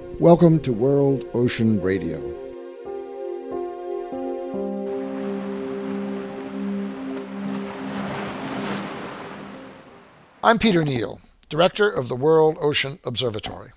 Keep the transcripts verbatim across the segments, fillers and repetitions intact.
Welcome to World Ocean Radio. I'm Peter Neal, Director of the World Ocean Observatory.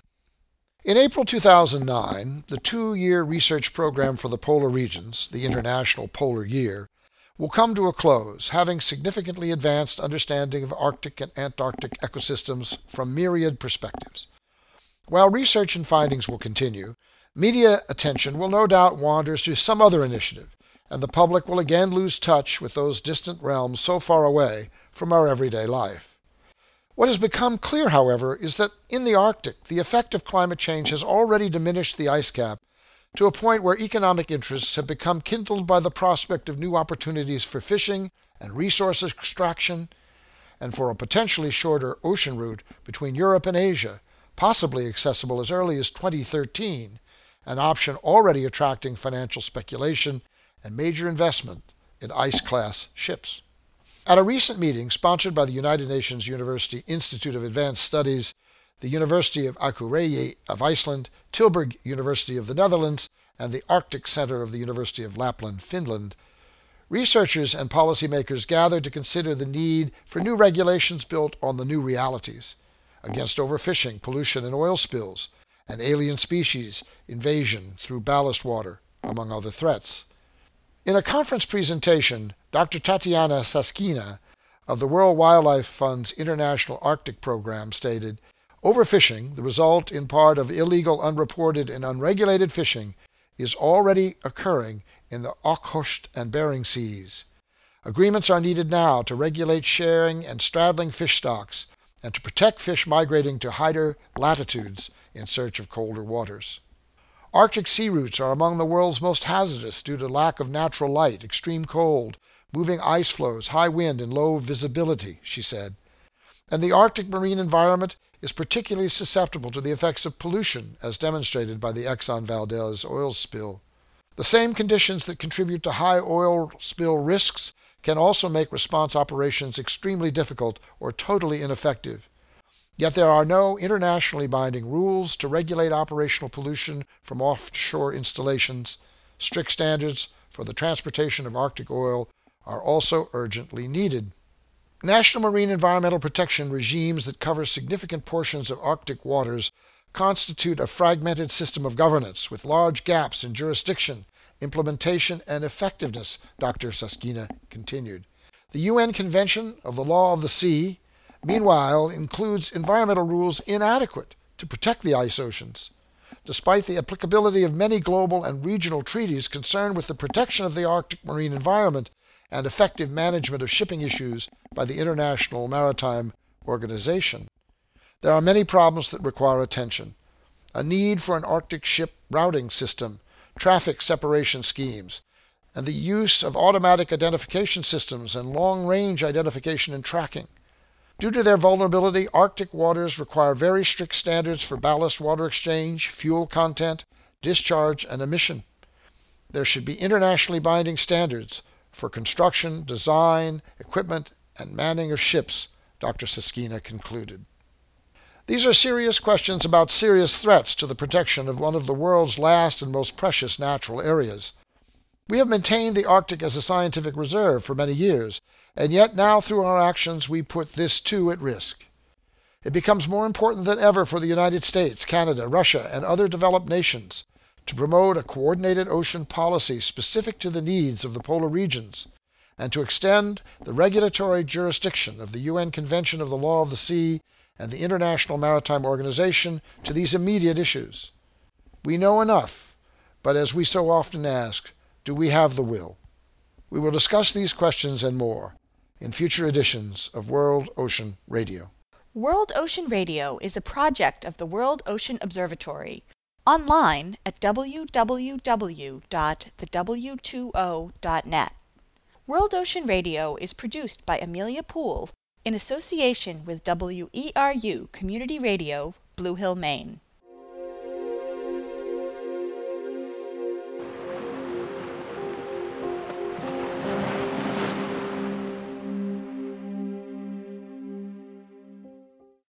In April two thousand nine, the two-year research program for the polar regions, the International Polar Year, will come to a close, having significantly advanced understanding of Arctic and Antarctic ecosystems from myriad perspectives. While research and findings will continue, media attention will no doubt wander to some other initiative, and the public will again lose touch with those distant realms so far away from our everyday life. What has become clear, however, is that in the Arctic, the effect of climate change has already diminished the ice cap to a point where economic interests have become kindled by the prospect of new opportunities for fishing and resource extraction, and for a potentially shorter ocean route between Europe and Asia, possibly accessible as early as twenty thirteen, an option already attracting financial speculation and major investment in ice-class ships. At a recent meeting sponsored by the United Nations University Institute of Advanced Studies, the University of Akureyri of Iceland, Tilburg University of the Netherlands, and the Arctic Center of the University of Lapland, Finland, researchers and policymakers gathered to consider the need for new regulations built on the new realities against overfishing, pollution, and oil spills, and alien species invasion through ballast water, among other threats. In a conference presentation, Doctor Tatiana Saskina of the World Wildlife Fund's International Arctic Program stated, "Overfishing, the result in part of illegal, unreported, and unregulated fishing, is already occurring in the Okhotsk and Bering Seas. Agreements are needed now to regulate sharing and straddling fish stocks, and to protect fish migrating to higher latitudes in search of colder waters. Arctic sea routes are among the world's most hazardous due to lack of natural light, extreme cold, moving ice floes, high wind, and low visibility," she said. "And the Arctic marine environment is particularly susceptible to the effects of pollution, as demonstrated by the Exxon Valdez oil spill. The same conditions that contribute to high oil spill risks can also make response operations extremely difficult or totally ineffective. Yet there are no internationally binding rules to regulate operational pollution from offshore installations. Strict standards for the transportation of Arctic oil are also urgently needed. National marine environmental protection regimes that cover significant portions of Arctic waters constitute a fragmented system of governance with large gaps in jurisdiction, implementation, and effectiveness," Doctor Saskina continued. "The U N Convention of the Law of the Sea, meanwhile, includes environmental rules inadequate to protect the ice oceans. Despite the applicability of many global and regional treaties concerned with the protection of the Arctic marine environment and effective management of shipping issues by the International Maritime Organization, there are many problems that require attention. A need for an Arctic ship routing system, traffic separation schemes, and the use of automatic identification systems and long-range identification and tracking. Due to their vulnerability, Arctic waters require very strict standards for ballast water exchange, fuel content, discharge, and emission. There should be internationally binding standards for construction, design, equipment, and manning of ships," Doctor Saskina concluded. "These are serious questions about serious threats to the protection of one of the world's last and most precious natural areas. We have maintained the Arctic as a scientific reserve for many years, and yet now through our actions we put this too at risk. It becomes more important than ever for the United States, Canada, Russia, and other developed nations to promote a coordinated ocean policy specific to the needs of the polar regions, and to extend the regulatory jurisdiction of the U N Convention of the Law of the Sea and the International Maritime Organization to these immediate issues. We know enough, but as we so often ask, do we have the will? We will discuss these questions and more in future editions of World Ocean Radio." World Ocean Radio is a project of the World Ocean Observatory. Online at w w w dot the w two o dot net. World Ocean Radio is produced by Amelia Poole in association with W E R U Community Radio, Blue Hill, Maine.